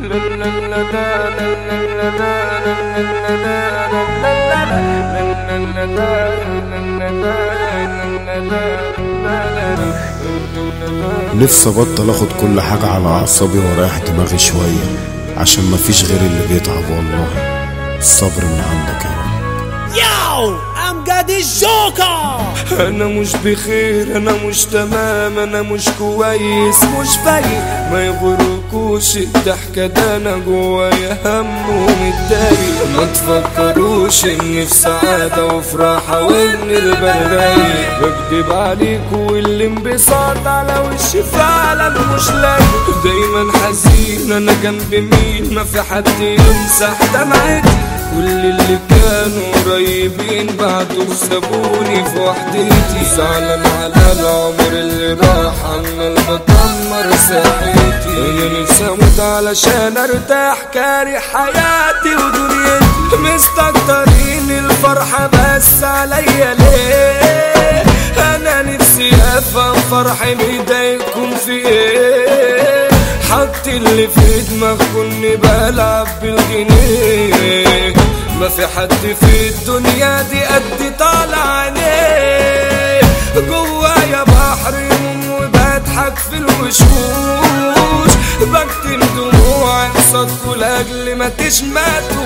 نفسي ابطل اخد كل حاجة على اعصابي واريح دماغي شوية، عشان مفيش غير اللي بيتعب. والله الصبر من عندك يا رب. ياو امجد الجوكر. انا مش بخير، انا مش تمام، انا مش كويس، مش فايق. ما يغركوش الضحكة، ده انا جوايا هم ومتضايق. ما تفكروش اني في سعادة وفي راحة وان البال رايق. بكدب عليكوا والانبساط على وشي فعلا مش لايق. دايما حزين، انا جنب مين؟ ما في حد يمسح دمعتي. كل اللي كانوا قريبين بعدوا سابوني في وحدتي. زعلان على العمر اللي راح، عنا اللي بدمر ساحتي. انا نفسي اموت علشان ارتاح، كاره حياتي ودنيتي. مستكترين الفرحة بس عليا ليه؟ انا نفسي افهم فرحي بيضايقكم في ايه؟ حط اللي في دماغكم اني بلعب بالجنيه. ما في حد في الدنيا دي قدي طالع عينيه. جوايا بحر يموم وبضحك في الوشوش. بكتم دموعي قصادكوا لاجل ما تشمتوش.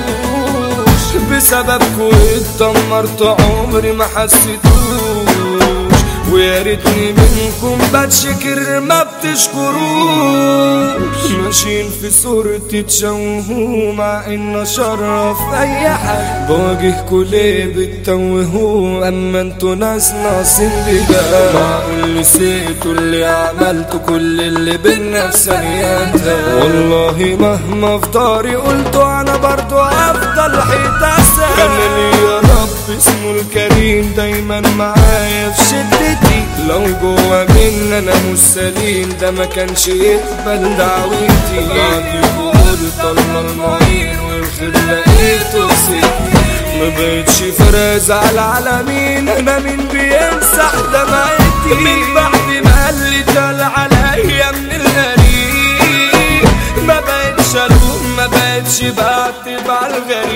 بسببكوا اتدمرت عمري ما حسيتوش. ويا ريتني منكم بتشكر ما بتشكروش. ماشيين في صورتي تشوهوا مع ان اشرف اي حد. بواجهكوا ليه بتتوهوا؟ اما انتوا ناس ناقصين بجد. معقول نسيتوا اللي عملتوا كل اللي بينا في ثانيات؟ والله مهما في داري قلتوا انا برضو افضل حيطة سهل. انا لي يا رب اسمه الكريم دايما معايا في شدتي. لو جوا من انا مش سليم ده ما كانش يقبل دعوتي. بعدكوا قلت الله المعين والخير لقيته سكتي. ما بقتش فرز على العالمين، انا مين بيمسح دمعتي؟ من بعد ما اللي طال عليا من الغريب. ما بقتش الوم، ما بقتش بعتب على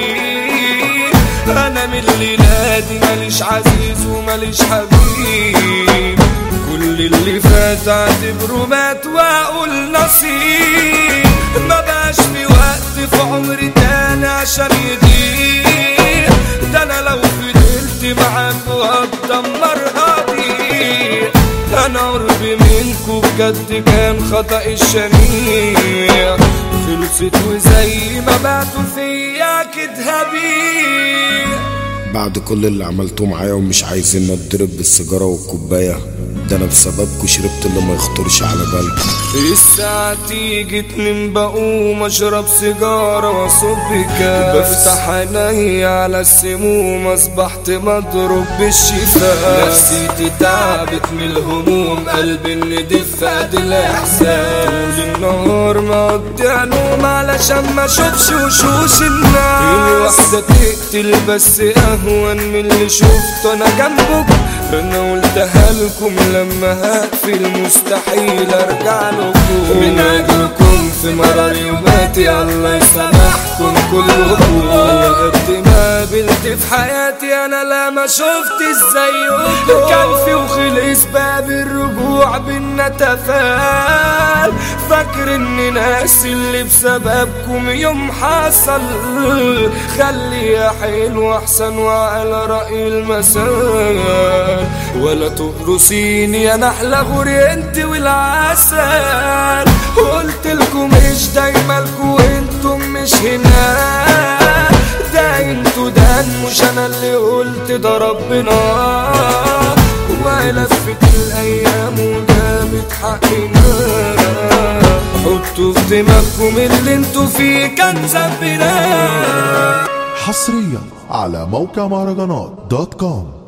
الغريب. انا من الليلة دي ماليش عزيز وماليش حبيب. كل اللي فات اعتبره مات واقول نصيب. ما بقاش في وقت في عمري تاني عشان يضيع. ده انا لو فضلت معاكوا هتدمر هضيع. انا قربي منكوا بجد كان خطأ الشنيع. خلصت وزي ما بعتوا فيا كده هبيع. بعد كل اللي عملتوه معايا ومش عايزين نضرب بالسيجارة والكوباية، ده انا بسببكوا شربت اللي ما يخطرش على بالكم. الساعة تيجي 2 بقوم اشرب سيجارة واصب كاس. بفتح عيني على السموم اصبحت مضروب بالشفاء. نفسيتي تعبت من الهموم، قلبي الندف قد الاحساس. طول النهار مقضي نوم علشان ما اشوفش وشوش الناس. الوحدة تقتل بس اهون من اللي شفته انا جنبكم. انا قلتها لكم لما هقفل مستحيل ارجع لكم. من اجلكم في مرار يوماتي الله يسامحكم كلكم. قد ما قابلت في حياتي انا لا ما شفت زيكم. كان في وخلص باب الرجوع بينا تفال. فاكر اني ناسي اللي بسببكم يوم حصل. خليها حلو احسن وعلى رأي المثل. ولا تقرصيني يا نحلة غوري انت والعسل. قلت لكم مش دايما لكم انتم مش هنا. ده انتوا ده مش انا اللي قلت ده ربنا. ولفت الايام وجابت حقنا. حطوا في دماغكم اللي انتوا فيه كان ذنبنا. حصريا على موقع مهرجانات.com.